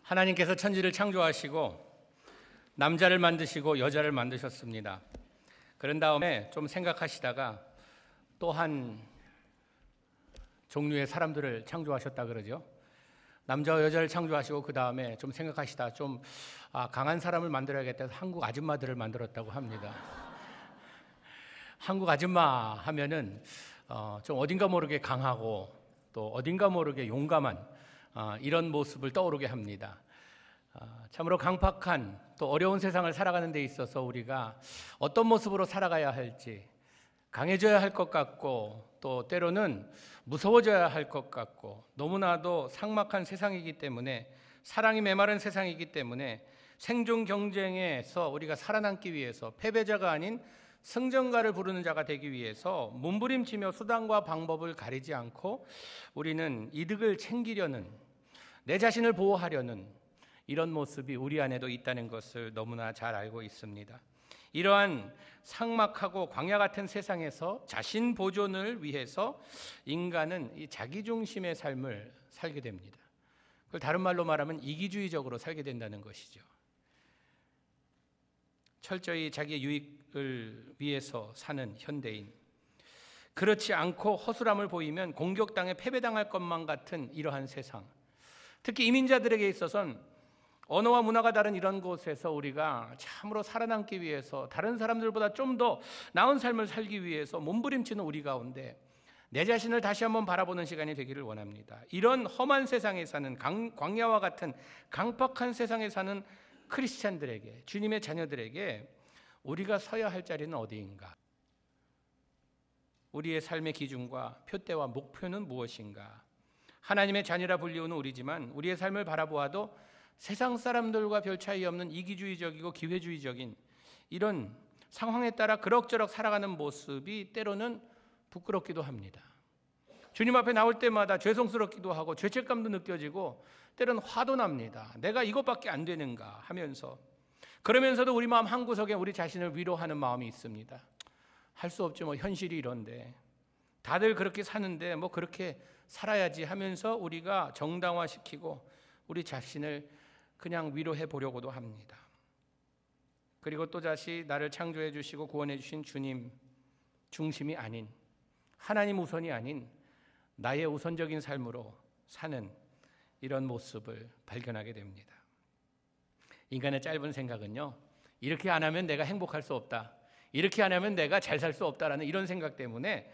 하나님께서 천지를 창조하시고 남자를 만드시고 여자를 만드셨습니다. 그런 다음에 좀 생각하시다가 또 한 종류의 사람들을 창조하셨다 그러죠. 남자와 여자를 창조하시고 그 다음에 좀 생각하시다 좀 강한 사람을 만들어야겠다 해서 한국 아줌마들을 만들었다고 합니다. 한국 아줌마 하면은 좀 어딘가 모르게 강하고 또 어딘가 모르게 용감한 이런 모습을 떠오르게 합니다. 참으로 강팍한 또 어려운 세상을 살아가는 데 있어서 우리가 어떤 모습으로 살아가야 할지, 강해져야 할 것 같고 또 때로는 무서워져야 할 것 같고, 너무나도 삭막한 세상이기 때문에, 사랑이 메마른 세상이기 때문에 생존 경쟁에서 우리가 살아남기 위해서 패배자가 아닌 승전가를 부르는 자가 되기 위해서 몸부림치며 수단과 방법을 가리지 않고 우리는 이득을 챙기려는, 내 자신을 보호하려는 이런 모습이 우리 안에도 있다는 것을 너무나 잘 알고 있습니다. 이러한 삭막하고 광야 같은 세상에서 자신 보존을 위해서 인간은 이 자기중심의 삶을 살게 됩니다. 그걸 다른 말로 말하면 이기주의적으로 살게 된다는 것이죠. 철저히 자기의 유익을 위해서 사는 현대인, 그렇지 않고 허술함을 보이면 공격당해 패배당할 것만 같은 이러한 세상, 특히 이민자들에게 있어서는 언어와 문화가 다른 이런 곳에서 우리가 참으로 살아남기 위해서, 다른 사람들보다 좀 더 나은 삶을 살기 위해서 몸부림치는 우리 가운데 내 자신을 다시 한번 바라보는 시간이 되기를 원합니다. 이런 험한 세상에 사는, 광야와 같은 강팍한 세상에 사는 크리스찬들에게, 주님의 자녀들에게 우리가 서야 할 자리는 어디인가? 우리의 삶의 기준과 표대와 목표는 무엇인가? 하나님의 자녀라 불리우는 우리지만 우리의 삶을 바라보아도 세상 사람들과 별 차이 없는 이기주의적이고 기회주의적인 이런 상황에 따라 그럭저럭 살아가는 모습이 때로는 부끄럽기도 합니다. 주님 앞에 나올 때마다 죄송스럽기도 하고 죄책감도 느껴지고 때로는 화도 납니다. 내가 이것밖에 안 되는가 하면서, 그러면서도 우리 마음 한구석에 우리 자신을 위로하는 마음이 있습니다. 할 수 없죠. 뭐 현실이 이런데, 다들 그렇게 사는데 뭐 그렇게 살아야지 하면서 우리가 정당화시키고 우리 자신을 그냥 위로해 보려고도 합니다. 그리고 또다시 나를 창조해 주시고 구원해 주신 주님 중심이 아닌, 하나님 우선이 아닌 나의 우선적인 삶으로 사는 이런 모습을 발견하게 됩니다. 인간의 짧은 생각은요, 이렇게 안 하면 내가 행복할 수 없다, 이렇게 안 하면 내가 잘 살 수 없다라는 이런 생각 때문에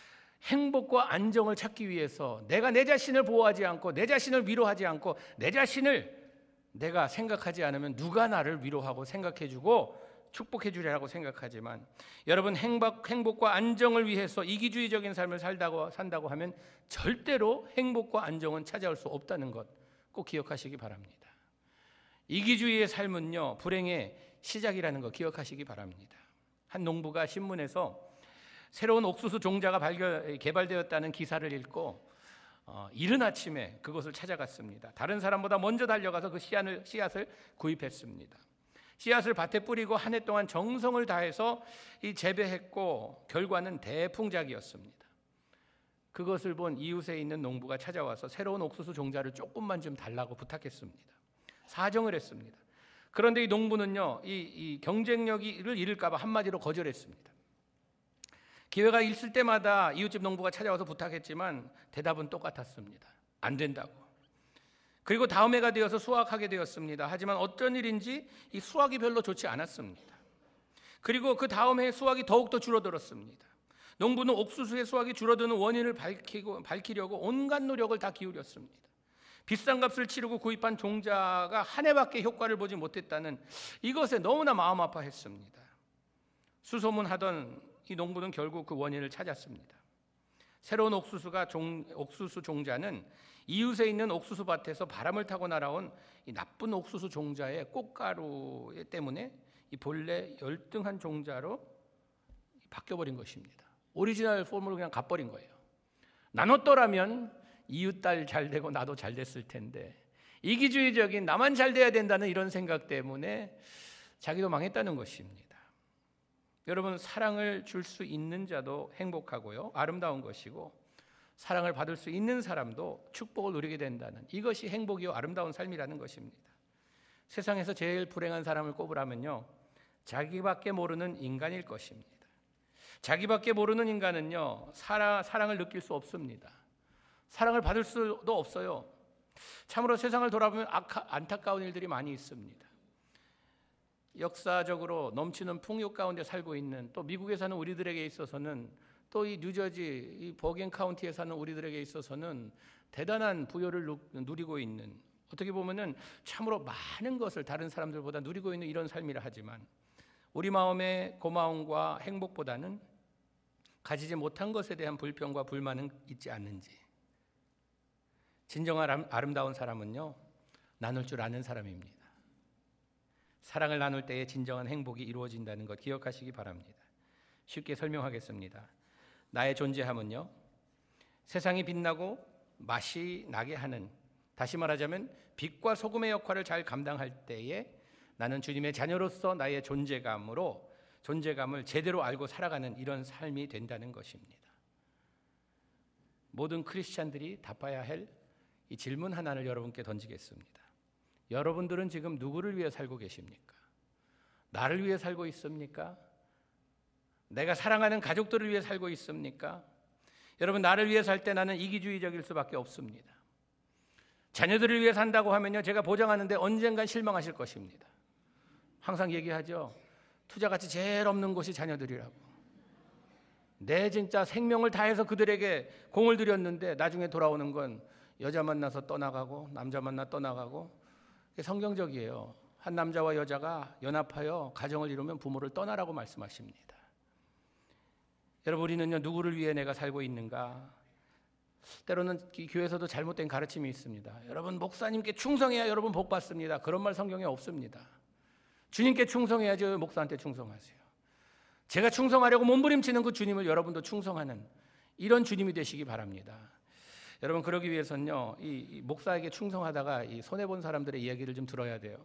행복과 안정을 찾기 위해서 내가 내 자신을 보호하지 않고 내 자신을 위로하지 않고 내 자신을 내가 생각하지 않으면 누가 나를 위로하고 생각해주고 축복해주리라고 생각하지만, 여러분, 행복과 안정을 위해서 이기주의적인 삶을 산다고 하면 절대로 행복과 안정은 찾아올 수 없다는 것 꼭 기억하시기 바랍니다. 이기주의의 삶은요, 불행의 시작이라는 거 기억하시기 바랍니다. 한 농부가 신문에서 새로운 옥수수 종자가 개발되었다는 기사를 읽고 이른 아침에 그것을 찾아갔습니다. 다른 사람보다 먼저 달려가서 그 씨앗을 구입했습니다. 씨앗을 밭에 뿌리고 한 해 동안 정성을 다해서 재배했고 결과는 대풍작이었습니다. 그것을 본 이웃에 있는 농부가 찾아와서 새로운 옥수수 종자를 조금만 좀 달라고 부탁했습니다. 사정을 했습니다. 그런데 이 농부는요, 이 경쟁력을 잃을까 봐 한마디로 거절했습니다. 기회가 있을 때마다 이웃집 농부가 찾아와서 부탁했지만 대답은 똑같았습니다. 안 된다고. 그리고 다음 해가 되어서 수확하게 되었습니다. 하지만 어쩐 일인지 이 수확이 별로 좋지 않았습니다. 그리고 그 다음 해 수확이 더욱더 줄어들었습니다. 농부는 옥수수의 수확이 줄어드는 원인을 밝히려고 온갖 노력을 다 기울였습니다. 비싼 값을 치르고 구입한 종자가 한 해밖에 효과를 보지 못했다는 이것에 너무나 마음 아파했습니다. 수소문하던 이 농부는 결국 그 원인을 찾았습니다. 새로운 옥수수 종자는 이웃에 있는 옥수수 밭에서 바람을 타고 날아온 이 나쁜 옥수수 종자의 꽃가루 때문에 이 본래 열등한 종자로 바뀌어버린 것입니다. 오리지널 폼으로 그냥 갚버린 거예요. 나눴더라면 이웃 딸 잘 되고 나도 잘 됐을 텐데, 이기주의적인 나만 잘 돼야 된다는 이런 생각 때문에 자기도 망했다는 것입니다. 여러분, 사랑을 줄 수 있는 자도 행복하고요, 아름다운 것이고, 사랑을 받을 수 있는 사람도 축복을 누리게 된다는, 이것이 행복이요 아름다운 삶이라는 것입니다. 세상에서 제일 불행한 사람을 꼽으라면요, 자기밖에 모르는 인간일 것입니다. 자기밖에 모르는 인간은요, 사랑을 느낄 수 없습니다. 사랑을 받을 수도 없어요. 참으로 세상을 돌아보면 안타까운 일들이 많이 있습니다. 역사적으로 넘치는 풍요 가운데 살고 있는, 또 미국에 사는 우리들에게 있어서는, 또 이 뉴저지 이 버겐 카운티에 사는 우리들에게 있어서는 대단한 부여를 누리고 있는, 어떻게 보면은 참으로 많은 것을 다른 사람들보다 누리고 있는 이런 삶이라 하지만, 우리 마음의 고마움과 행복보다는 가지지 못한 것에 대한 불평과 불만은 있지 않는지. 진정한 아름다운 사람은요, 나눌 줄 아는 사람입니다. 사랑을 나눌 때에 진정한 행복이 이루어진다는 것 기억하시기 바랍니다. 쉽게 설명하겠습니다. 나의 존재함은요, 세상이 빛나고 맛이 나게 하는, 다시 말하자면 빛과 소금의 역할을 잘 감당할 때에 나는 주님의 자녀로서 나의 존재감을 제대로 알고 살아가는 이런 삶이 된다는 것입니다. 모든 크리스찬들이 답해야 할 이 질문 하나를 여러분께 던지겠습니다. 여러분들은 지금 누구를 위해 살고 계십니까? 나를 위해 살고 있습니까? 내가 사랑하는 가족들을 위해 살고 있습니까? 여러분, 나를 위해 살 때 나는 이기주의적일 수밖에 없습니다. 자녀들을 위해 산다고 하면요, 제가 보장하는데 언젠간 실망하실 것입니다. 항상 얘기하죠. 투자가치 제일 없는 곳이 자녀들이라고. 내 진짜 생명을 다해서 그들에게 공을 들였는데 나중에 돌아오는 건 여자 만나서 떠나가고 남자 만나 떠나가고. 성경적이에요. 한 남자와 여자가 연합하여 가정을 이루면 부모를 떠나라고 말씀하십니다. 여러분, 우리는요, 누구를 위해 내가 살고 있는가? 때로는 교회에서도 잘못된 가르침이 있습니다. 여러분, 목사님께 충성해야 여러분 복 받습니다. 그런 말 성경에 없습니다. 주님께 충성해야죠. 목사한테 충성하세요. 제가 충성하려고 몸부림치는 그 주님을 여러분도 충성하는 이런 주님이 되시기 바랍니다. 여러분, 그러기 위해서는요, 이 목사에게 충성하다가 이 손해본 사람들의 이야기를 좀 들어야 돼요.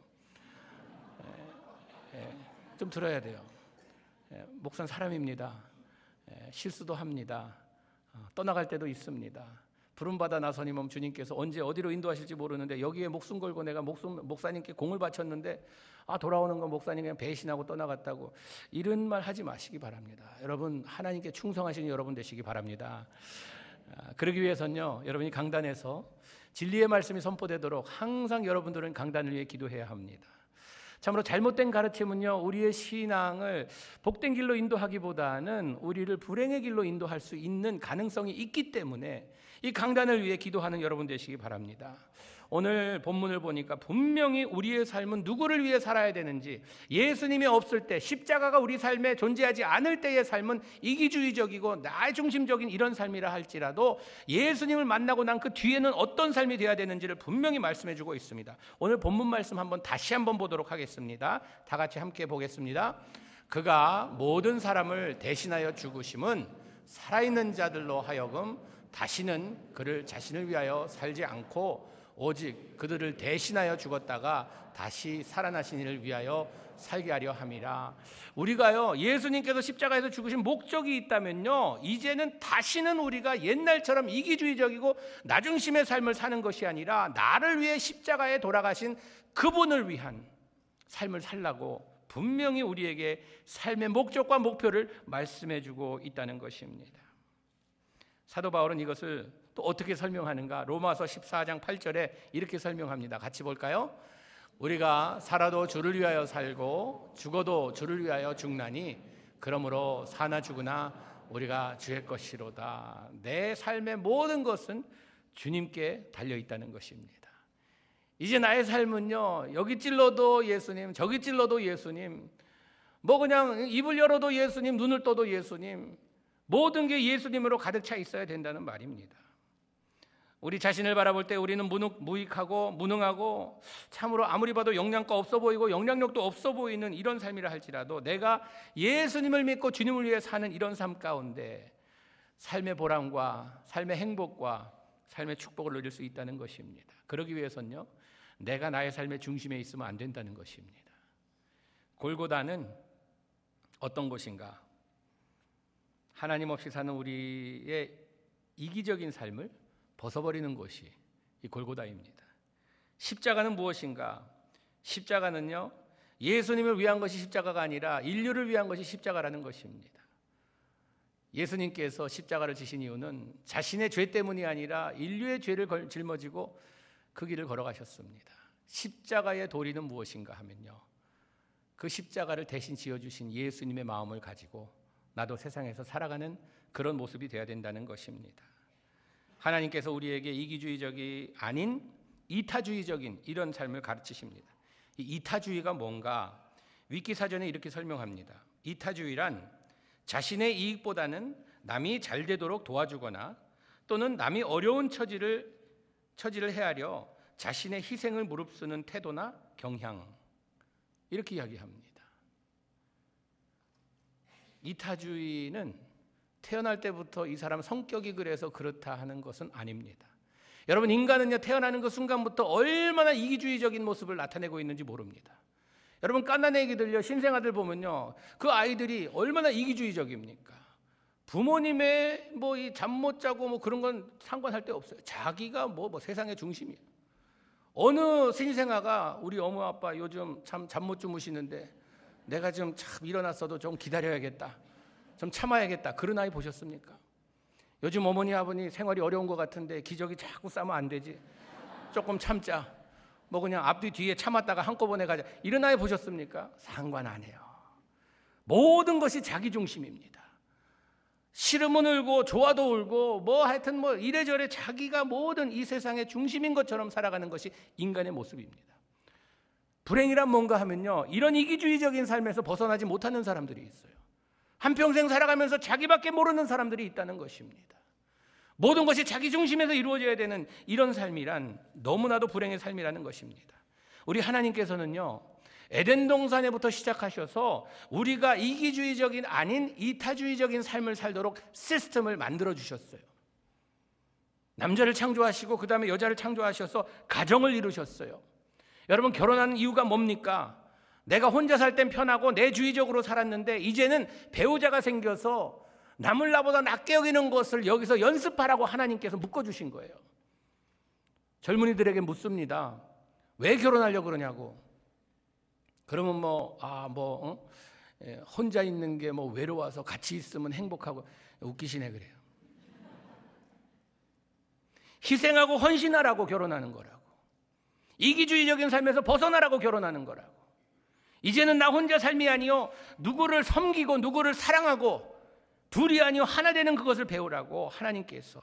좀 들어야 돼요. 목사는 사람입니다. 실수도 합니다. 떠나갈 때도 있습니다. 부름받아 나서님은 주님께서 언제 어디로 인도하실지 모르는데 여기에 목숨 걸고 내가 목사님께 공을 바쳤는데 돌아오는 건 목사님 그냥 배신하고 떠나갔다고, 이런 말 하지 마시기 바랍니다. 여러분, 하나님께 충성하시는 여러분 되시기 바랍니다. 그러기 위해서는요, 여러분이 강단에서 진리의 말씀이 선포되도록 항상 여러분들은 강단을 위해 기도해야 합니다. 참으로 잘못된 가르침은요, 우리의 신앙을 복된 길로 인도하기보다는 우리를 불행의 길로 인도할 수 있는 가능성이 있기 때문에 이 강단을 위해 기도하는 여러분 되시기 바랍니다. 오늘 본문을 보니까 분명히 우리의 삶은 누구를 위해 살아야 되는지, 예수님이 없을 때, 십자가가 우리 삶에 존재하지 않을 때의 삶은 이기주의적이고 나 중심적인 이런 삶이라 할지라도 예수님을 만나고 난 그 뒤에는 어떤 삶이 되어야 되는지를 분명히 말씀해 주고 있습니다. 오늘 본문 말씀 다시 한번 보도록 하겠습니다. 다 같이 함께 보겠습니다. 그가 모든 사람을 대신하여 죽으심은 살아있는 자들로 하여금 다시는 그를 자신을 위하여 살지 않고 오직 그들을 대신하여 죽었다가 다시 살아나신 이를 위하여 살게 하려 함이라. 우리가요, 예수님께서 십자가에서 죽으신 목적이 있다면요, 이제는 다시는 우리가 옛날처럼 이기주의적이고 나중심의 삶을 사는 것이 아니라 나를 위해 십자가에 돌아가신 그분을 위한 삶을 살라고 분명히 우리에게 삶의 목적과 목표를 말씀해 주고 있다는 것입니다. 사도 바울은 이것을 또 어떻게 설명하는가? 로마서 14장 8절에 이렇게 설명합니다. 같이 볼까요? 우리가 살아도 주를 위하여 살고 죽어도 주를 위하여 죽나니 그러므로 사나 죽으나 우리가 주의 것이로다. 내 삶의 모든 것은 주님께 달려있다는 것입니다. 이제 나의 삶은요, 여기 찔러도 예수님, 저기 찔러도 예수님, 그냥 입을 열어도 예수님, 눈을 떠도 예수님, 모든 게 예수님으로 가득 차 있어야 된다는 말입니다. 우리 자신을 바라볼 때 우리는 무익하고 무능하고 참으로 아무리 봐도 영양가 없어 보이고 영향력도 없어 보이는 이런 삶이라 할지라도 내가 예수님을 믿고 주님을 위해 사는 이런 삶 가운데 삶의 보람과 삶의 행복과 삶의 축복을 누릴 수 있다는 것입니다. 그러기 위해서는요, 내가 나의 삶의 중심에 있으면 안 된다는 것입니다. 골고다는 어떤 곳인가? 하나님 없이 사는 우리의 이기적인 삶을 벗어버리는 것이 이 골고다입니다. 십자가는 무엇인가? 십자가는요, 예수님을 위한 것이 십자가가 아니라 인류를 위한 것이 십자가라는 것입니다. 예수님께서 십자가를 지신 이유는 자신의 죄 때문이 아니라 인류의 죄를 짊어지고 그 길을 걸어가셨습니다. 십자가의 도리는 무엇인가 하면요, 그 십자가를 대신 지어주신 예수님의 마음을 가지고 나도 세상에서 살아가는 그런 모습이 되어야 된다는 것입니다. 하나님께서 우리에게 이기주의적이 아닌 이타주의적인 이런 삶을 가르치십니다. 이 이타주의가 뭔가? 위키사전에 이렇게 설명합니다. 이타주의란 자신의 이익보다는 남이 잘 되도록 도와주거나 또는 남이 어려운 처지를 헤아려 자신의 희생을 무릅쓰는 태도나 경향, 이렇게 이야기합니다. 이타주의는 태어날 때부터 이 사람 성격이 그래서 그렇다 하는 것은 아닙니다. 여러분, 인간은요, 태어나는 그 순간부터 얼마나 이기주의적인 모습을 나타내고 있는지 모릅니다. 여러분, 갓난 애기들요, 신생아들 보면요, 그 아이들이 얼마나 이기주의적입니까? 부모님의 이 잠 못 자고 그런 건 상관할 데 없어요. 자기가 세상의 중심이에요. 어느 신생아가 우리 어머 아빠 요즘 참 잠 못 주무시는데 내가 좀 참 일어났어도 좀 기다려야겠다, 좀 참아야겠다, 그런 아이 보셨습니까? 요즘 어머니 아버님 생활이 어려운 것 같은데 기저귀 자꾸 싸면 안 되지, 조금 참자, 그냥 앞뒤 뒤에 참았다가 한꺼번에 가자, 이런 아이 보셨습니까? 상관 안 해요. 모든 것이 자기 중심입니다. 싫으면 울고 좋아도 울고 하여튼 이래저래 자기가 모든 이 세상의 중심인 것처럼 살아가는 것이 인간의 모습입니다. 불행이란 뭔가 하면요, 이런 이기주의적인 삶에서 벗어나지 못하는 사람들이 있어요. 한평생 살아가면서 자기밖에 모르는 사람들이 있다는 것입니다. 모든 것이 자기 중심에서 이루어져야 되는 이런 삶이란 너무나도 불행의 삶이라는 것입니다. 우리 하나님께서는요, 에덴 동산에부터 시작하셔서 우리가 이기주의적인 아닌 이타주의적인 삶을 살도록 시스템을 만들어 주셨어요. 남자를 창조하시고 그 다음에 여자를 창조하셔서 가정을 이루셨어요. 여러분, 결혼하는 이유가 뭡니까? 내가 혼자 살 땐 편하고 내주의적으로 살았는데 이제는 배우자가 생겨서 남을 나보다 낫게 여기는 것을 여기서 연습하라고 하나님께서 묶어주신 거예요. 젊은이들에게 묻습니다. 왜 결혼하려고 그러냐고. 그러면 혼자 있는 게 외로워서 같이 있으면 행복하고. 웃기시네 그래요. 희생하고 헌신하라고 결혼하는 거라고. 이기주의적인 삶에서 벗어나라고 결혼하는 거라고. 이제는 나 혼자 삶이 아니요, 누구를 섬기고 누구를 사랑하고 둘이 아니요 하나 되는 그것을 배우라고 하나님께서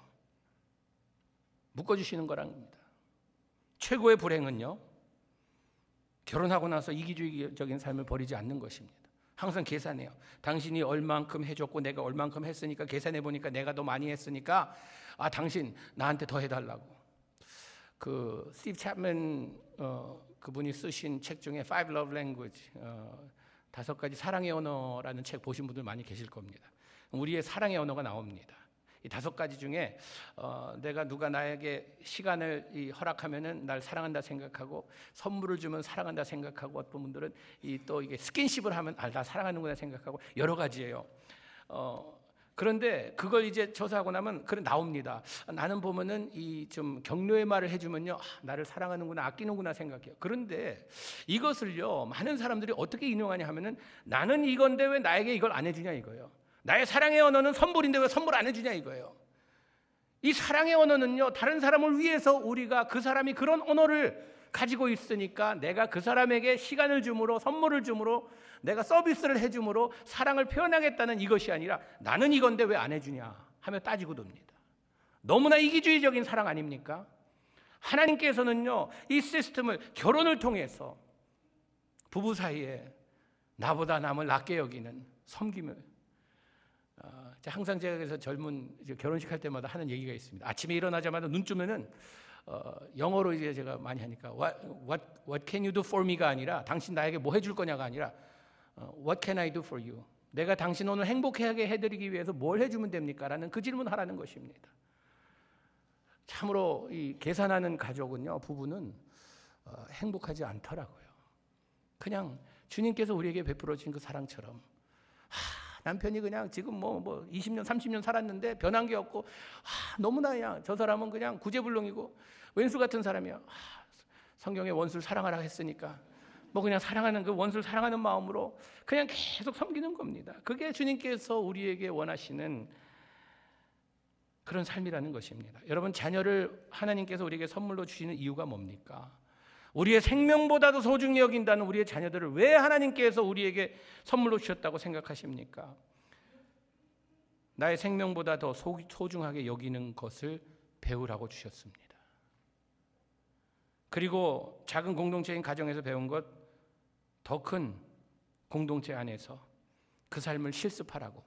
묶어주시는 거라는 겁니다. 최고의 불행은요, 결혼하고 나서 이기주의적인 삶을 버리지 않는 것입니다. 항상 계산해요. 당신이 얼만큼 해줬고 내가 얼만큼 했으니까 계산해 보니까 내가 더 많이 했으니까 당신 나한테 더 해달라고. 스티브 챕맨 그분이 쓰신 책 중에 Five Love Language, 5가지 사랑의 언어라는 책 보신 분들 많이 계실 겁니다. 우리의 사랑의 언어가 나옵니다. 이 5가지 중에 내가 누가 나에게 시간을 허락하면은 날 사랑한다 생각하고, 선물을 주면 사랑한다 생각하고, 어떤 분들은 또 이게 스킨십을 하면 나 사랑하는구나 생각하고, 여러 가지예요. 그런데 그걸 이제 조사하고 나면 나옵니다. 나는 보면은 좀 격려의 말을 해주면요, 나를 사랑하는구나, 아끼는구나 생각해요. 그런데 이것을요, 많은 사람들이 어떻게 인용하냐 하면은 나는 이건데 왜 나에게 이걸 안 해주냐 이거예요. 나의 사랑의 언어는 선물인데 왜 선물 안 해주냐 이거예요. 이 사랑의 언어는요, 다른 사람을 위해서 우리가 그 사람이 그런 언어를 가지고 있으니까 내가 그 사람에게 시간을 줌으로, 선물을 줌으로, 내가 서비스를 해줌으로 사랑을 표현하겠다는 이것이 아니라 나는 이건데 왜 안 해주냐 하며 따지고 듭니다. 너무나 이기주의적인 사랑 아닙니까? 하나님께서는요, 이 시스템을 결혼을 통해서 부부 사이에 나보다 남을 낫게 여기는 섬김을, 항상 제가 그래서 젊은 결혼식 할 때마다 하는 얘기가 있습니다. 아침에 일어나자마자 눈 뜨면은 영어로 이제 제가 많이 하니까 what can you do for me가 아니라 당신 나에게 뭐 해줄 거냐가 아니라 what can I do for you? 내가 당신 오늘 행복하게 해드리기 위해서 뭘 해주면 됩니까? 라는 그 질문을 하라는 것입니다. 참으로 이 계산하는 가족은요, 부부는 행복하지 않더라고요. 그냥 주님께서 우리에게 베풀어 주신 그 사랑처럼 남편이 그냥 지금 뭐 20년 30년 살았는데 변한 게 없고 너무나 그냥 저 사람은 그냥 구제불능이고 왼수 같은 사람이야. 성경에 원수를 사랑하라 했으니까 뭐 그냥 사랑하는 그 원수를 사랑하는 마음으로 그냥 계속 섬기는 겁니다. 그게 주님께서 우리에게 원하시는 그런 삶이라는 것입니다. 여러분, 자녀를 하나님께서 우리에게 선물로 주시는 이유가 뭡니까? 우리의 생명보다도 소중히 여긴다는 우리의 자녀들을 왜 하나님께서 우리에게 선물로 주셨다고 생각하십니까? 나의 생명보다 더 소중하게 여기는 것을 배우라고 주셨습니다. 그리고 작은 공동체인 가정에서 배운 것, 더 큰 공동체 안에서 그 삶을 실습하라고.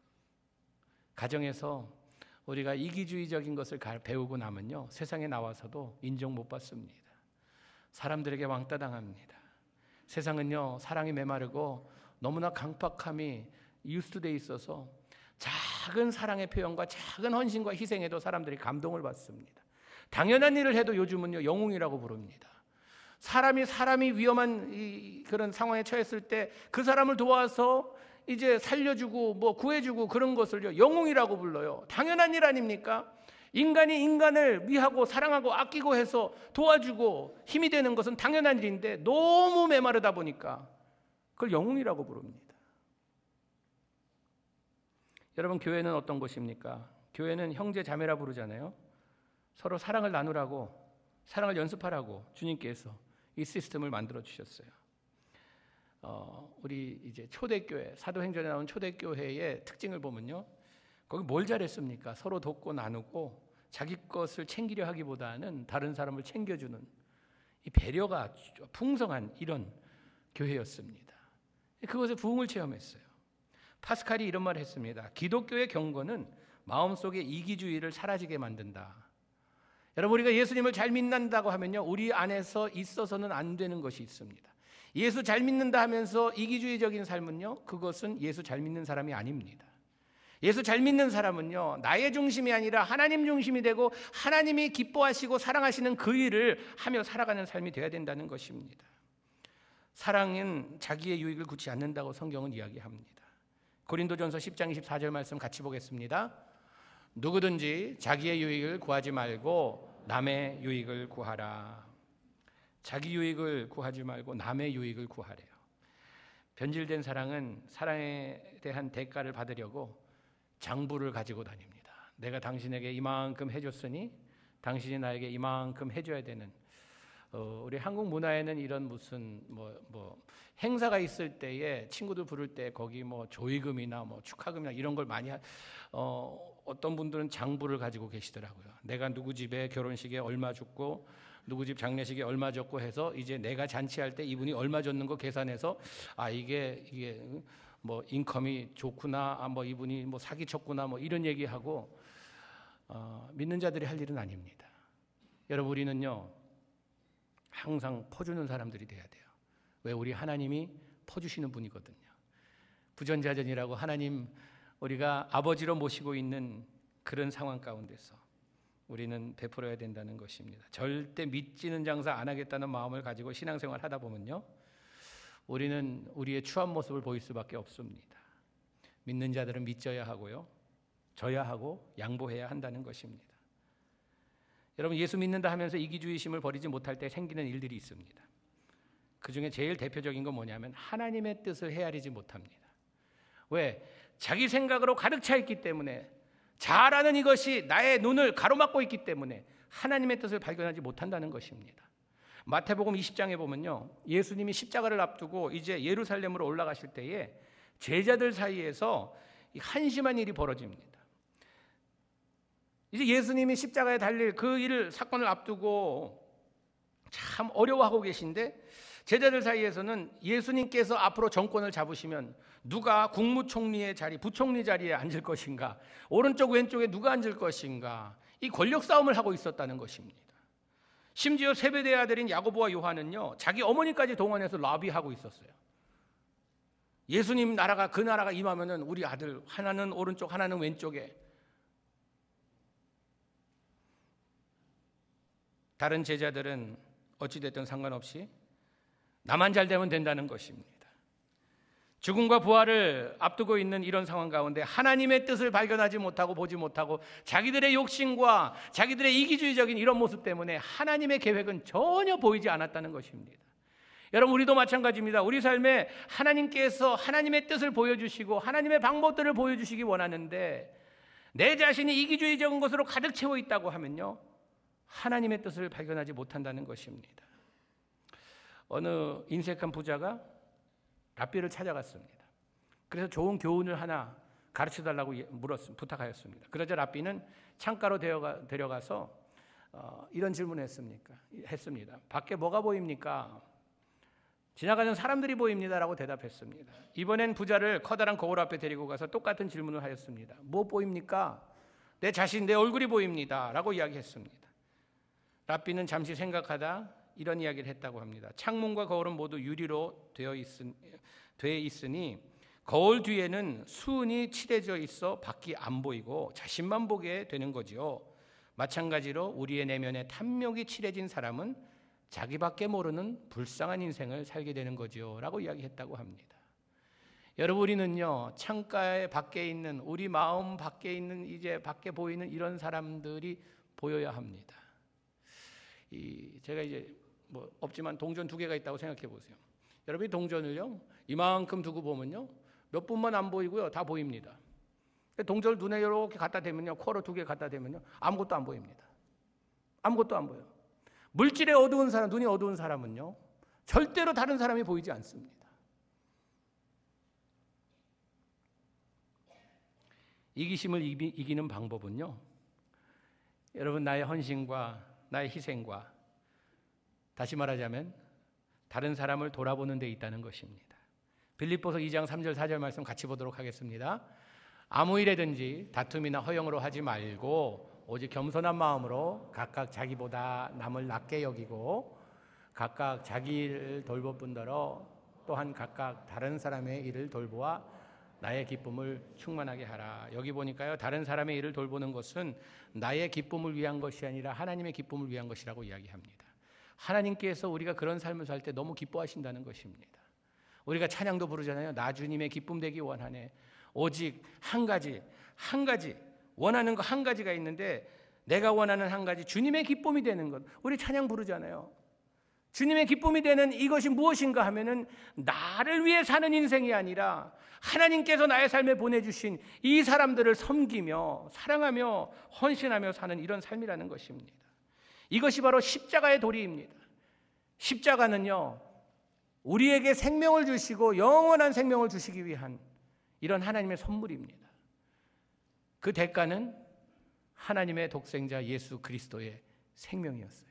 가정에서 우리가 이기주의적인 것을 배우고 나면요, 세상에 나와서도 인정 못 받습니다. 사람들에게 왕따 당합니다. 세상은요, 사랑이 메마르고 너무나 강팍함이 유스돼 있어서 작은 사랑의 표현과 작은 헌신과 희생에도 사람들이 감동을 받습니다. 당연한 일을 해도 요즘은요, 영웅이라고 부릅니다. 사람이 위험한 그런 상황에 처했을 때 그 사람을 도와서 이제 살려주고 뭐 구해주고 그런 것을요, 영웅이라고 불러요. 당연한 일 아닙니까? 인간이 인간을 위하고 사랑하고 아끼고 해서 도와주고 힘이 되는 것은 당연한 일인데 너무 메마르다 보니까 그걸 영웅이라고 부릅니다. 여러분, 교회는 어떤 곳입니까? 교회는 형제 자매라 부르잖아요. 서로 사랑을 나누라고, 사랑을 연습하라고 주님께서 이 시스템을 만들어 주셨어요. 우리 이제 초대교회, 사도행전에 나온 초대교회의 특징을 보면요, 거기 뭘 잘했습니까? 서로 돕고 나누고 자기 것을 챙기려 하기보다는 다른 사람을 챙겨주는 이 배려가 풍성한 이런 교회였습니다. 그것에 부흥을 체험했어요. 파스칼이 이런 말을 했습니다. 기독교의 경건은 마음속에 이기주의를 사라지게 만든다. 여러분, 우리가 예수님을 잘 믿는다고 하면요, 우리 안에서 있어서는 안 되는 것이 있습니다. 예수 잘 믿는다 하면서 이기주의적인 삶은요, 그것은 예수 잘 믿는 사람이 아닙니다. 예수 잘 믿는 사람은요, 나의 중심이 아니라 하나님 중심이 되고 하나님이 기뻐하시고 사랑하시는 그 일을 하며 살아가는 삶이 되어야 된다는 것입니다. 사랑은 자기의 유익을 굳지 않는다고 성경은 이야기합니다. 고린도전서 10장 24절 말씀 같이 보겠습니다. 누구든지 자기의 유익을 구하지 말고 남의 유익을 구하라. 자기 유익을 구하지 말고 남의 유익을 구하래요. 변질된 사랑은 사랑에 대한 대가를 받으려고 장부를 가지고 다닙니다. 내가 당신에게 이만큼 해줬으니 당신이 나에게 이만큼 해줘야 되는. 우리 한국 문화에는 이런 무슨 행사가 있을 때에 친구들 부를 때 거기 뭐 조의금이나 뭐 축하금이나 이런 걸 많이 어떤 분들은 장부를 가지고 계시더라고요. 내가 누구 집에 결혼식에 얼마 줬고 누구 집 장례식에 얼마 줬고 해서 이제 내가 잔치할 때 이분이 얼마 줬는 거 계산해서 이게 뭐 인컴이 좋구나, 뭐 이분이 뭐 사기쳤구나, 뭐 이런 얘기하고 믿는 자들이 할 일은 아닙니다. 여러분, 우리는요 항상 퍼주는 사람들이 돼야 돼요. 왜? 우리 하나님이 퍼주시는 분이거든요. 부전자전이라고 하나님 우리가 아버지로 모시고 있는 그런 상황 가운데서 우리는 베풀어야 된다는 것입니다. 절대 믿지는 장사 안 하겠다는 마음을 가지고 신앙생활 하다 보면요, 우리는 우리의 추한 모습을 보일 수밖에 없습니다. 믿는 자들은 믿져야 하고요, 져야 하고 양보해야 한다는 것입니다. 여러분, 예수 믿는다 하면서 이기주의심을 버리지 못할 때 생기는 일들이 있습니다. 그 중에 제일 대표적인 건 뭐냐면 하나님의 뜻을 헤아리지 못합니다. 왜? 자기 생각으로 가득 차 있기 때문에, 잘하는 이것이 나의 눈을 가로막고 있기 때문에 하나님의 뜻을 발견하지 못한다는 것입니다. 마태복음 20장에 보면요, 예수님이 십자가를 앞두고 이제 예루살렘으로 올라가실 때에 제자들 사이에서 한심한 일이 벌어집니다. 이제 예수님이 십자가에 달릴 그 사건을 앞두고 참 어려워하고 계신데 제자들 사이에서는 예수님께서 앞으로 정권을 잡으시면 누가 국무총리의 자리, 부총리 자리에 앉을 것인가, 오른쪽 왼쪽에 누가 앉을 것인가, 이 권력 싸움을 하고 있었다는 것입니다. 심지어 세베대의 아들인 야고보와 요한은요, 자기 어머니까지 동원해서 러비하고 있었어요. 예수님 나라가, 그 나라가 임하면은 우리 아들 하나는 오른쪽 하나는 왼쪽에. 다른 제자들은 어찌됐든 상관없이 나만 잘 되면 된다는 것입니다. 죽음과 부활을 앞두고 있는 이런 상황 가운데 하나님의 뜻을 발견하지 못하고 보지 못하고 자기들의 욕심과 자기들의 이기주의적인 이런 모습 때문에 하나님의 계획은 전혀 보이지 않았다는 것입니다. 여러분, 우리도 마찬가지입니다. 우리 삶에 하나님께서 하나님의 뜻을 보여주시고 하나님의 방법들을 보여주시기 원하는데 내 자신이 이기주의적인 것으로 가득 채워 있다고 하면요, 하나님의 뜻을 발견하지 못한다는 것입니다. 어느 인색한 부자가 랍비를 찾아갔습니다. 그래서 좋은 교훈을 하나 가르쳐달라고 부탁하였습니다. 그러자 랍비는 창가로 데려가서 이런 질문을 했습니다. 밖에 뭐가 보입니까? 지나가는 사람들이 보입니다라고 대답했습니다. 이번엔 부자를 커다란 거울 앞에 데리고 가서 똑같은 질문을 하였습니다. 뭐 보입니까? 내 자신, 내 얼굴이 보입니다 라고 이야기했습니다. 랍비는 잠시 생각하다 이런 이야기를 했다고 합니다. 창문과 거울은 모두 유리로 되어 있으니 거울 뒤에는 수은이 칠해져 있어 밖이 안 보이고 자신만 보게 되는 거지요. 마찬가지로 우리의 내면에 탐욕이 칠해진 사람은 자기밖에 모르는 불쌍한 인생을 살게 되는 거지요 라고 이야기했다고 합니다. 여러분, 우리는요, 창가에 밖에 있는, 우리 마음 밖에 있는, 이제 밖에 보이는 이런 사람들이 보여야 합니다. 제가 이제 뭐 없지만 동전 2개가 있다고 생각해 보세요. 여러분이 동전을요 이만큼 두고 보면요 몇 분만 안 보이고요 다 보입니다. 동전을 눈에 이렇게 갖다 대면요, 코로 2개 갖다 대면요 아무것도 안 보입니다. 아무것도 안 보여요. 물질에 어두운 사람, 눈이 어두운 사람은요 절대로 다른 사람이 보이지 않습니다. 이기심을 이기는 방법은요, 여러분, 나의 헌신과 나의 희생과, 다시 말하자면 다른 사람을 돌아보는 데 있다는 것입니다. 빌립보서 2장 3절 4절 말씀 같이 보도록 하겠습니다. 아무 일에든지 다툼이나 허영으로 하지 말고 오직 겸손한 마음으로 각각 자기보다 남을 낮게 여기고 각각 자기 일을 돌볼 뿐더러 또한 각각 다른 사람의 일을 돌보아 나의 기쁨을 충만하게 하라. 여기 보니까요, 다른 사람의 일을 돌보는 것은 나의 기쁨을 위한 것이 아니라 하나님의 기쁨을 위한 것이라고 이야기합니다. 하나님께서 우리가 그런 삶을 살 때 너무 기뻐하신다는 것입니다. 우리가 찬양도 부르잖아요. 나 주님의 기쁨 되기 원하네. 오직 한 가지 원하는 거 한 가지가 있는데 내가 원하는 한 가지, 주님의 기쁨이 되는 것. 우리 찬양 부르잖아요. 주님의 기쁨이 되는 이것이 무엇인가 하면은 나를 위해 사는 인생이 아니라 하나님께서 나의 삶에 보내주신 이 사람들을 섬기며 사랑하며 헌신하며 사는 이런 삶이라는 것입니다. 이것이 바로 십자가의 도리입니다. 십자가는요, 우리에게 생명을 주시고 영원한 생명을 주시기 위한 이런 하나님의 선물입니다. 그 대가는 하나님의 독생자 예수 그리스도의 생명이었어요.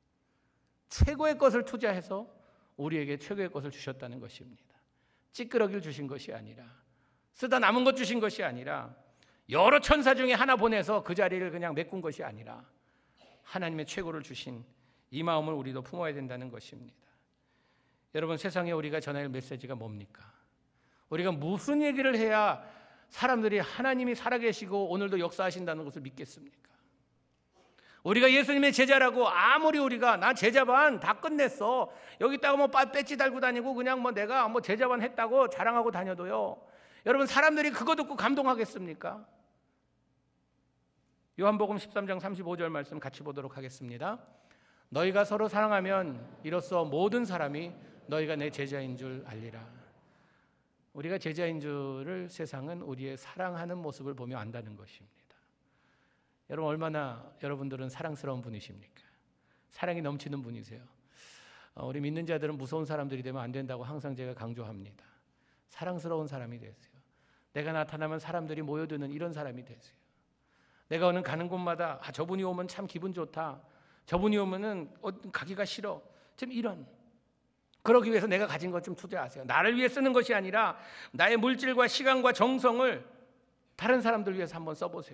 최고의 것을 투자해서 우리에게 최고의 것을 주셨다는 것입니다. 찌끄러기를 주신 것이 아니라, 쓰다 남은 것 주신 것이 아니라, 여러 천사 중에 하나 보내서 그 자리를 그냥 메꾼 것이 아니라 하나님의 최고를 주신 이 마음을 우리도 품어야 된다는 것입니다. 여러분, 세상에 우리가 전할 메시지가 뭡니까? 우리가 무슨 얘기를 해야 사람들이 하나님이 살아계시고 오늘도 역사하신다는 것을 믿겠습니까? 우리가 예수님의 제자라고 아무리 우리가 나 제자반 다 끝냈어, 여기다가 뭐 배지 달고 다니고 그냥 뭐 내가 뭐 제자반 했다고 자랑하고 다녀도요, 여러분, 사람들이 그거 듣고 감동하겠습니까? 요한복음 13장 35절 말씀 같이 보도록 하겠습니다. 너희가 서로 사랑하면 이로써 모든 사람이 너희가 내 제자인 줄 알리라. 우리가 제자인 줄을 세상은 우리의 사랑하는 모습을 보며 안다는 것입니다. 여러분, 얼마나 여러분들은 사랑스러운 분이십니까? 사랑이 넘치는 분이세요. 우리 믿는 자들은 무서운 사람들이 되면 안 된다고 항상 제가 강조합니다. 사랑스러운 사람이 되세요. 내가 나타나면 사람들이 모여드는 이런 사람이 되세요. 내가 오늘 가는 곳마다 저분이 오면 참 기분 좋다, 저분이 오면은 가기가 싫어, 좀 이런, 그러기 위해서 내가 가진 것 좀 투자하세요. 나를 위해 쓰는 것이 아니라 나의 물질과 시간과 정성을 다른 사람들 위해서 한번 써보세요.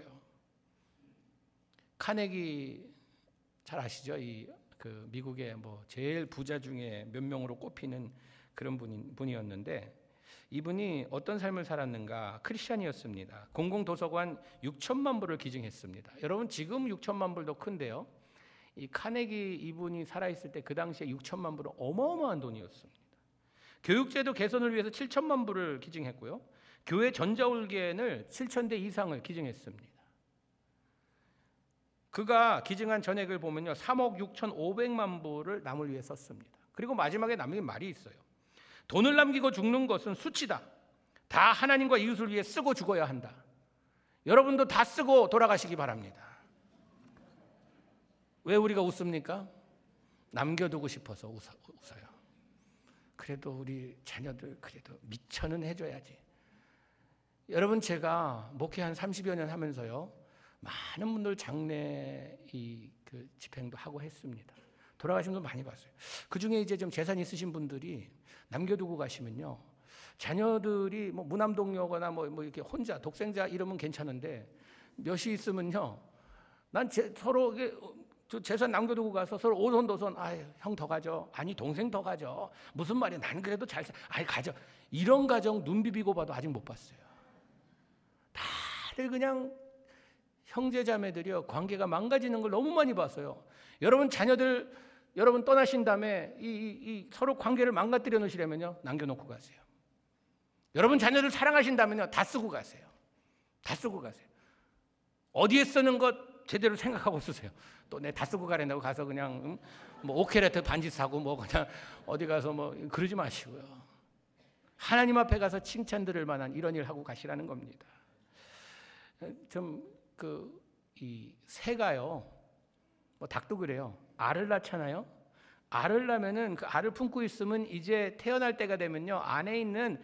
카네기 잘 아시죠? 그 미국의 뭐 제일 부자 중에 몇 명으로 꼽히는 그런 분이었는데, 이분이 어떤 삶을 살았는가? 크리스찬이었습니다. 공공도서관 6천만 불을 기증했습니다. 여러분, 지금 6천만 불도 큰데요, 이 카네기 이분이 살아있을 때 그 당시에 6천만 불은 어마어마한 돈이었습니다. 교육제도 개선을 위해서 7천만 불을 기증했고요. 교회 전자올개를 7,000대 이상을 기증했습니다. 그가 기증한 전액을 보면요, 3억 6,500만 불을 남을 위해 썼습니다. 그리고 마지막에 남긴 말이 있어요. 돈을 남기고 죽는 것은 수치다. 다 하나님과 이웃을 위해 쓰고 죽어야 한다. 여러분도 다 쓰고 돌아가시기 바랍니다. 왜 우리가 웃습니까? 남겨두고 싶어서 웃어요. 그래도 우리 자녀들 그래도 미천은 해줘야지. 여러분, 제가 목회 한 30여 년 하면서요, 많은 분들 장례 그 집행도 하고 했습니다. 돌아가신 분들 많이 봤어요. 그 중에 이제 좀 재산 있으신 분들이 남겨두고 가시면요, 자녀들이 뭐 무남동녀거나 뭐 이렇게 혼자 독생자 이러면 괜찮은데 몇이 있으면요, 난 서로 재산 남겨두고 가서 서로 오손도손, 형 더 가져, 아니 동생 더 가져, 무슨 말이야, 난 그래도 가져. 이런 가정 눈 비비고 봐도 아직 못 봤어요. 다들 그냥 형제자매들이요, 관계가 망가지는 걸 너무 많이 봤어요. 여러분 자녀들, 여러분 떠나신 다음에 이 서로 관계를 망가뜨려 놓으시려면요, 남겨놓고 가세요. 여러분 자녀들 사랑하신다면요, 다 쓰고 가세요. 다 쓰고 가세요. 어디에 쓰는 것 제대로 생각하고 쓰세요. 또 내 다 쓰고 가려고 가서 그냥 뭐 오케레트 반지 사고 뭐 그냥 어디 가서 뭐 그러지 마시고요. 하나님 앞에 가서 칭찬 들을 만한 이런 일 하고 가시라는 겁니다. 이 새가요, 뭐 닭도 그래요. 알을 낳잖아요. 알을 낳으면은 그 알을 품고 있으면 이제 태어날 때가 되면요, 안에 있는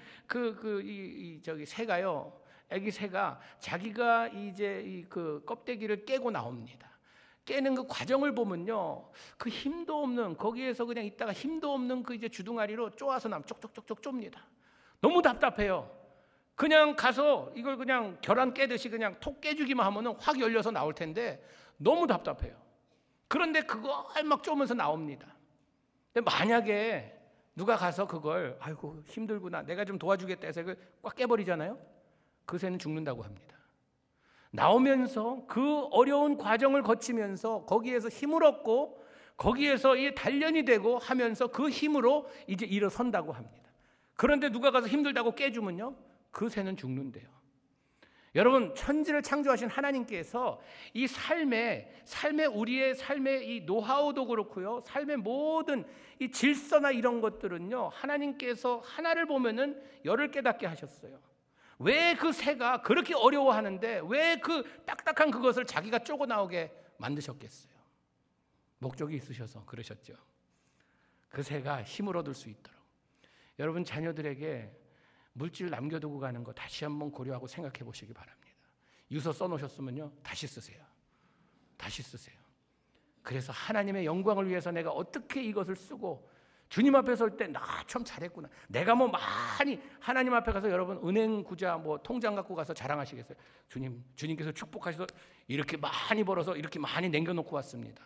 새가요, 아기 새가 자기가 이제 그 껍데기를 깨고 나옵니다. 깨는 그 과정을 보면요, 그 힘도 없는, 거기에서 그냥 있다가 힘도 없는 그 이제 주둥아리로 쪼아서 쪽쪽쪽쪽 쫭니다. 너무 답답해요. 그냥 가서 이걸 그냥 계란 깨듯이 그냥 톡 깨주기만 하면은 확 열려서 나올 텐데 너무 답답해요. 그런데 그걸 막 쪼면서 나옵니다. 근데 만약에 누가 가서 그걸 아이고 힘들구나, 내가 좀 도와주겠다 해서 그걸 꽉 깨버리잖아요. 그 새는 죽는다고 합니다. 나오면서 그 어려운 과정을 거치면서 거기에서 힘을 얻고 거기에서 이 단련이 되고 하면서 그 힘으로 이제 일어선다고 합니다. 그런데 누가 가서 힘들다고 깨주면요, 그 새는 죽는데요. 여러분, 천지를 창조하신 하나님께서 이 삶의 우리의 삶의 이 노하우도 그렇고요, 삶의 모든 이 질서나 이런 것들은요, 하나님께서 하나를 보면은 열을 깨닫게 하셨어요. 왜 그 새가 그렇게 어려워하는데 왜 그 딱딱한 그것을 자기가 쪼고 나오게 만드셨겠어요? 목적이 있으셔서 그러셨죠. 그 새가 힘을 얻을 수 있도록. 여러분 자녀들에게 물질 남겨두고 가는 거 다시 한번 고려하고 생각해 보시기 바랍니다. 유서 써놓으셨으면요, 다시 쓰세요. 다시 쓰세요. 그래서 하나님의 영광을 위해서 내가 어떻게 이것을 쓰고 주님 앞에 설 때 나 참 잘했구나. 내가 뭐 많이 하나님 앞에 가서 여러분 은행 구자 뭐 통장 갖고 가서 자랑하시겠어요? 주님께서 축복하셔서 이렇게 많이 벌어서 이렇게 많이 남겨놓고 왔습니다.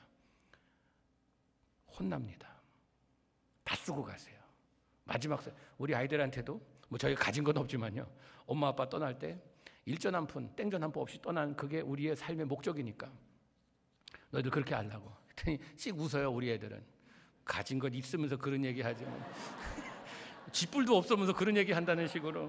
혼납니다. 다 쓰고 가세요. 마지막 우리 아이들한테도 뭐 저희가 가진 건 없지만요, 엄마 아빠 떠날 때 일전 한 푼 땡전 한 푼 없이 떠난 그게 우리의 삶의 목적이니까 너희들 그렇게 하려고. 그랬더니 씩 웃어요. 우리 애들은 가진 것 있으면서 그런 얘기 하죠. 쥐뿔도 없으면서 그런 얘기 한다는 식으로.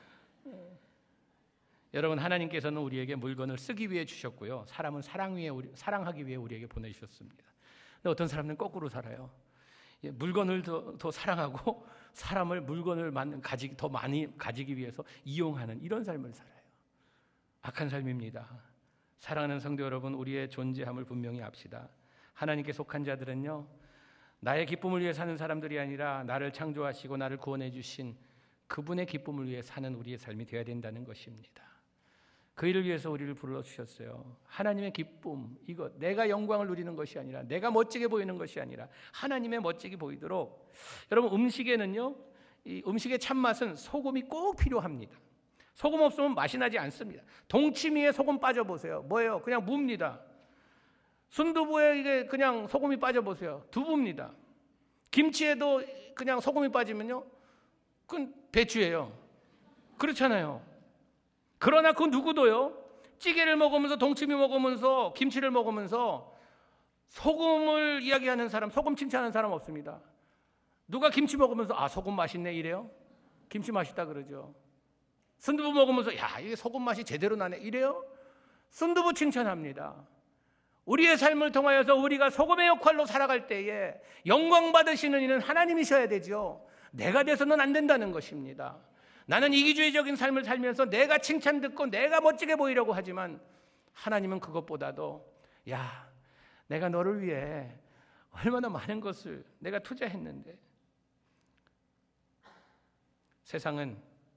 여러분, 하나님께서는 우리에게 물건을 쓰기 위해 주셨고요, 사람은 사랑하기 위해 우리에게 보내주셨습니다. 근데 어떤 사람들은 거꾸로 살아요. 물건을 더 사랑하고 사람을 물건을 더 많이 가지기 위해서 이용하는 이런 삶을 살아요. 악한 삶입니다. 사랑하는 성도 여러분, 우리의 존재함을 분명히 압시다. 하나님께 속한 자들은요, 나의 기쁨을 위해 사는 사람들이 아니라 나를 창조하시고 나를 구원해 주신 그분의 기쁨을 위해 사는 우리의 삶이 되어야 된다는 것입니다. 그 일을 위해서 우리를 불러주셨어요. 하나님의 기쁨, 이것 내가 영광을 누리는 것이 아니라, 내가 멋지게 보이는 것이 아니라 하나님의 멋지게 보이도록. 여러분, 음식에는요, 이 음식의 참맛은 소금이 꼭 필요합니다. 소금 없으면 맛이 나지 않습니다. 동치미에 소금 빠져보세요. 뭐예요? 그냥 무입니다. 순두부에 이게 그냥 소금이 빠져보세요. 두부입니다. 김치에도 그냥 소금이 빠지면요, 그건 배추예요. 그렇잖아요. 그러나 그 누구도요, 찌개를 먹으면서 동치미 먹으면서 김치를 먹으면서 소금을 이야기하는 사람, 소금 칭찬하는 사람 없습니다. 누가 김치 먹으면서 아, 소금 맛있네 이래요? 김치 맛있다 그러죠. 순두부 먹으면서 야, 이게 소금 맛이 제대로 나네 이래요? 순두부 칭찬합니다. 우리의 삶을 통하여서 우리가 소금의 역할로 살아갈 때에 영광 받으시는 이는 하나님이셔야 되죠. 내가 돼서는 안 된다는 것입니다. 나는 이기주의적인 삶을 살면서 내가 칭찬 듣고 내가 멋지게 보이려고 하지만 하나님은 그것보다도 야, 내가 너를 위해 얼마나 많은 것을 내가 투자했는데. 세상은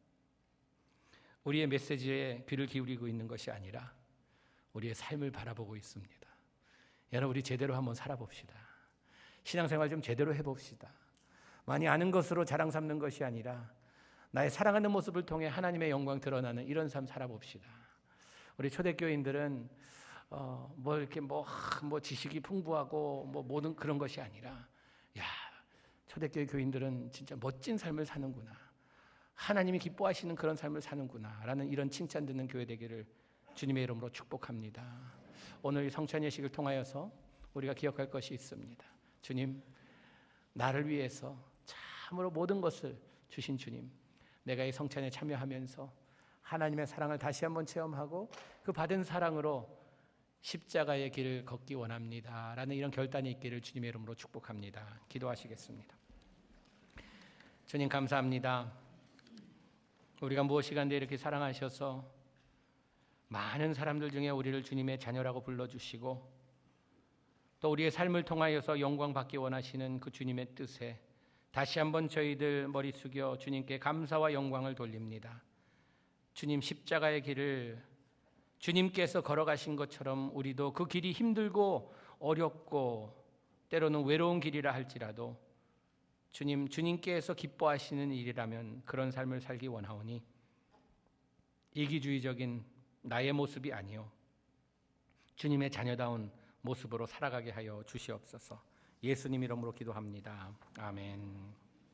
우리의 메시지에 귀를 기울이고 있는 것이 아니라 우리의 삶을 바라보고 있습니다. 여러분, 우리 제대로 한번 살아봅시다. 신앙생활 좀 제대로 해봅시다. 많이 아는 것으로 자랑 삼는 것이 아니라 나의 사랑하는 모습을 통해 하나님의 영광 드러나는 이런 삶 살아봅시다. 우리 초대교인들은 이렇게 지식이 풍부하고 모든 그런 것이 아니라 야, 초대교회 교인들은 진짜 멋진 삶을 사는구나. 하나님이 기뻐하시는 그런 삶을 사는구나 라는 이런 칭찬 듣는 교회 되기를 주님의 이름으로 축복합니다. 오늘 이 성찬 예식을 통하여서 우리가 기억할 것이 있습니다. 주님, 나를 위해서 참으로 모든 것을 주신 주님, 내가 이 성찬에 참여하면서 하나님의 사랑을 다시 한번 체험하고 그 받은 사랑으로 십자가의 길을 걷기 원합니다 라는 이런 결단이 있기를 주님의 이름으로 축복합니다. 기도하시겠습니다. 주님, 감사합니다. 우리가 무엇이간데 이렇게 사랑하셔서 많은 사람들 중에 우리를 주님의 자녀라고 불러주시고 또 우리의 삶을 통하여서 영광 받기 원하시는 그 주님의 뜻에 다시 한번 저희들 머리 숙여 주님께 감사와 영광을 돌립니다. 주님, 십자가의 길을 주님께서 걸어가신 것처럼 우리도 그 길이 힘들고 어렵고 때로는 외로운 길이라 할지라도 주님, 주님께서 기뻐하시는 일이라면 그런 삶을 살기 원하오니 이기주의적인 나의 모습이 아니요 주님의 자녀다운 모습으로 살아가게 하여 주시옵소서. 예수님 이름으로 기도합니다. 아멘.